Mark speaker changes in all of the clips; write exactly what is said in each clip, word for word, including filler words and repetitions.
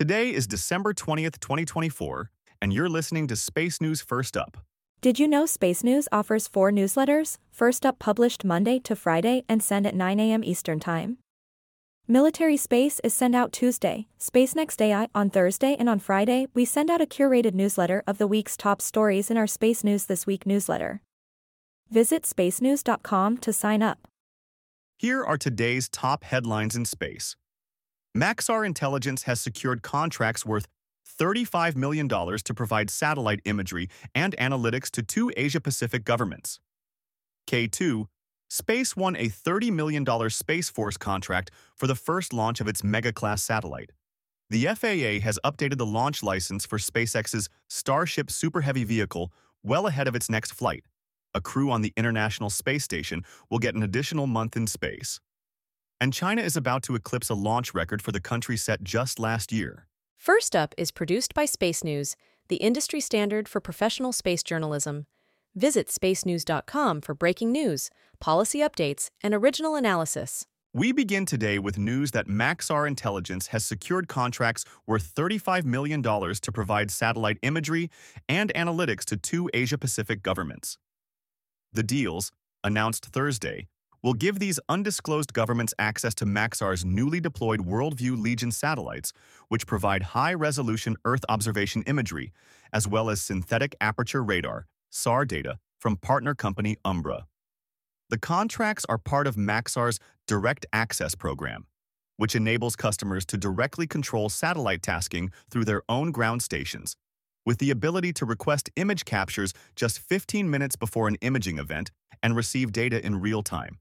Speaker 1: Today is December twentieth, twenty twenty-four, and you're listening to Space News First Up.
Speaker 2: Did you know Space News offers four newsletters, First Up published Monday to Friday and sent at nine a m Eastern Time? Military Space is sent out Tuesday, Space Next A I on Thursday, and on Friday we send out a curated newsletter of the week's top stories in our Space News This Week newsletter. Visit space news dot com to sign up.
Speaker 1: Here are today's top headlines in space. Maxar Intelligence has secured contracts worth thirty-five million dollars to provide satellite imagery and analytics to two Asia-Pacific governments. K two, Space won a thirty million dollars Space Force contract for the first launch of its Mega-class satellite. The F A A has updated the launch license for SpaceX's Starship Super Heavy vehicle well ahead of its next flight. A crew on the International Space Station will get an additional month in space. And China is about to eclipse a launch record for the country set just last year.
Speaker 3: First Up is produced by Space News, the industry standard for professional space journalism. Visit space news dot com for breaking news, policy updates, and original analysis.
Speaker 1: We begin today with news that Maxar Intelligence has secured contracts worth thirty-five million dollars to provide satellite imagery and analytics to two Asia-Pacific governments. The deals, announced Thursday, will give these undisclosed governments access to Maxar's newly deployed WorldView Legion satellites, which provide high-resolution Earth observation imagery, as well as synthetic aperture radar, S A R data, from partner company Umbra. The contracts are part of Maxar's Direct Access program, which enables customers to directly control satellite tasking through their own ground stations, with the ability to request image captures just fifteen minutes before an imaging event and receive data in real time.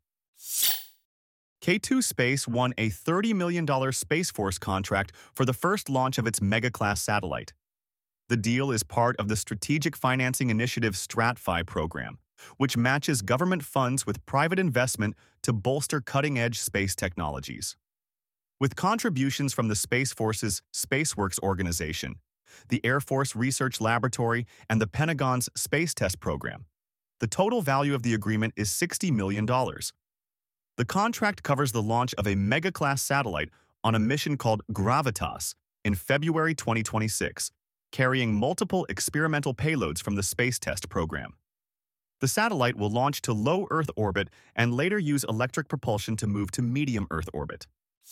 Speaker 1: K two Space won a thirty million dollars Space Force contract for the first launch of its Mega-class satellite. The deal is part of the Strategic Financing Initiative StratFi program, which matches government funds with private investment to bolster cutting-edge space technologies. With contributions from the Space Force's SpaceWorks organization, the Air Force Research Laboratory, and the Pentagon's Space Test Program, the total value of the agreement is sixty million dollars. The contract covers the launch of a Mega-class satellite on a mission called Gravitas in February twenty twenty-six, carrying multiple experimental payloads from the Space Test Program. The satellite will launch to low Earth orbit and later use electric propulsion to move to medium Earth orbit.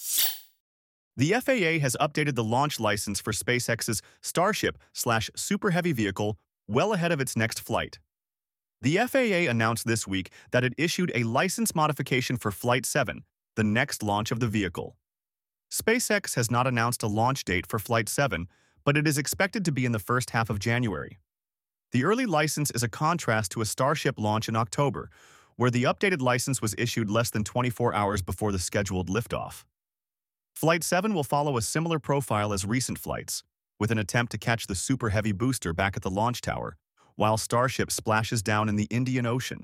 Speaker 1: The F A A has updated the launch license for SpaceX's Starship slash Super Heavy vehicle well ahead of its next flight. The F A A announced this week that it issued a license modification for Flight seven, the next launch of the vehicle. SpaceX has not announced a launch date for Flight seven, but it is expected to be in the first half of January. The early license is a contrast to a Starship launch in October, where the updated license was issued less than twenty-four hours before the scheduled liftoff. Flight seven will follow a similar profile as recent flights, with an attempt to catch the Super Heavy booster back at the launch tower, while Starship splashes down in the Indian Ocean.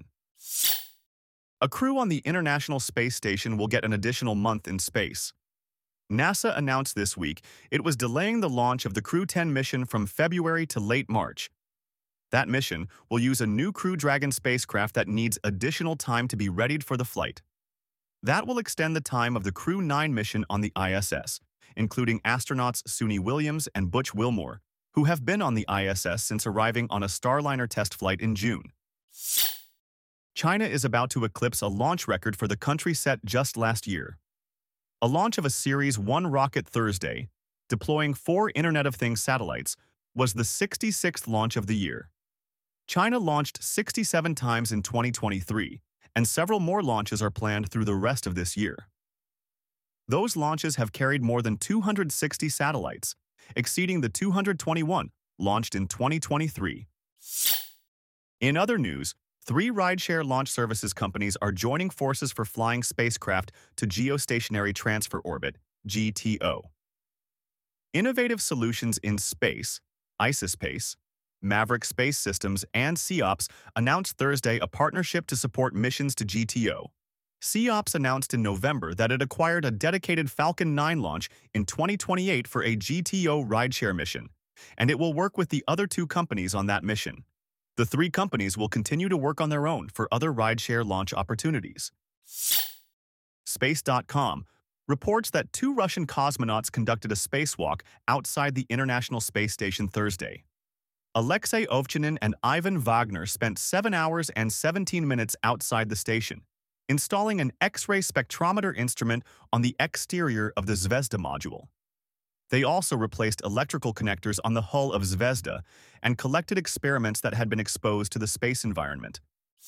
Speaker 1: A crew on the International Space Station will get an additional month in space. NASA announced this week it was delaying the launch of the Crew ten mission from February to late March. That mission will use a new Crew Dragon spacecraft that needs additional time to be readied for the flight. That will extend the time of the Crew nine mission on the I S S, including astronauts Suni Williams and Butch Wilmore, who have been on the I S S since arriving on a Starliner test flight in June. China is about to eclipse a launch record for the country set just last year. A launch of a Series one rocket Thursday, deploying four Internet of Things satellites, was the sixty-sixth launch of the year. China launched sixty-seven times in twenty twenty-three, and several more launches are planned through the rest of this year. Those launches have carried more than two hundred sixty satellites, exceeding the two hundred twenty-one launched in twenty twenty-three. In other news, three rideshare launch services companies are joining forces for flying spacecraft to Geostationary Transfer Orbit, G T O. Innovative Solutions in Space, Isospace, Maverick Space Systems, and SEOPS announced Thursday a partnership to support missions to G T O. SEOPS announced in November that it acquired a dedicated Falcon nine launch in twenty twenty-eight for a G T O rideshare mission, and it will work with the other two companies on that mission. The three companies will continue to work on their own for other rideshare launch opportunities. Space dot com reports that two Russian cosmonauts conducted a spacewalk outside the International Space Station Thursday. Alexei Ovchinin and Ivan Wagner spent seven hours and seventeen minutes outside the station, installing an X-ray spectrometer instrument on the exterior of the Zvezda module. They also replaced electrical connectors on the hull of Zvezda and collected experiments that had been exposed to the space environment.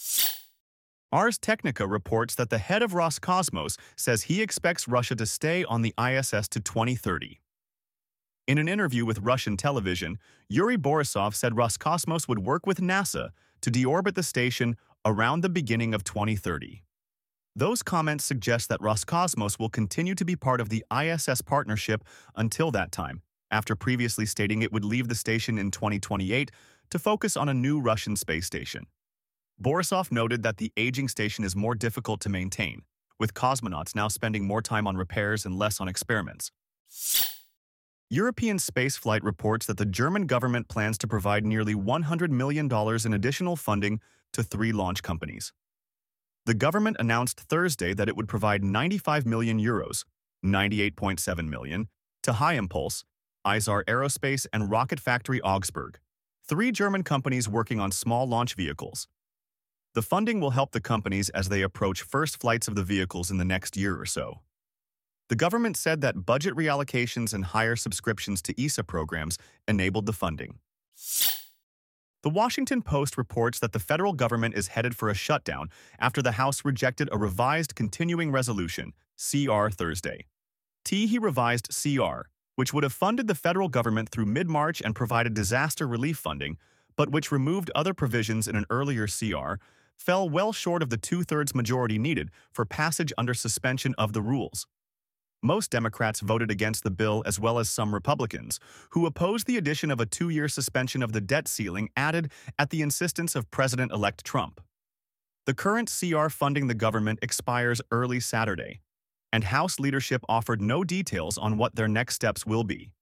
Speaker 1: Ars Technica reports that the head of Roscosmos says he expects Russia to stay on the I S S to twenty thirty. In an interview with Russian television, Yuri Borisov said Roscosmos would work with NASA to deorbit the station around the beginning of twenty thirty. Those comments suggest that Roscosmos will continue to be part of the I S S partnership until that time, after previously stating it would leave the station in twenty twenty-eight to focus on a new Russian space station. Borisov noted that the aging station is more difficult to maintain, with cosmonauts now spending more time on repairs and less on experiments. European Spaceflight reports that the German government plans to provide nearly one hundred million dollars in additional funding to three launch companies. The government announced Thursday that it would provide ninety-five million euros, ninety-eight point seven million, to HyImpulse, Isar Aerospace, and Rocket Factory Augsburg, three German companies working on small launch vehicles. The funding will help the companies as they approach first flights of the vehicles in the next year or so. The government said that budget reallocations and higher subscriptions to E S A programs enabled the funding. The Washington Post reports that the federal government is headed for a shutdown after the House rejected a revised Continuing Resolution, C R, Thursday. T he revised C R, which would have funded the federal government through mid-March and provided disaster relief funding, but which removed other provisions in an earlier C R, fell well short of the two-thirds majority needed for passage under suspension of the rules. Most Democrats voted against the bill, as well as some Republicans, who opposed the addition of a two-year suspension of the debt ceiling added at the insistence of President-elect Trump. The current C R funding the government expires early Saturday, and House leadership offered no details on what their next steps will be.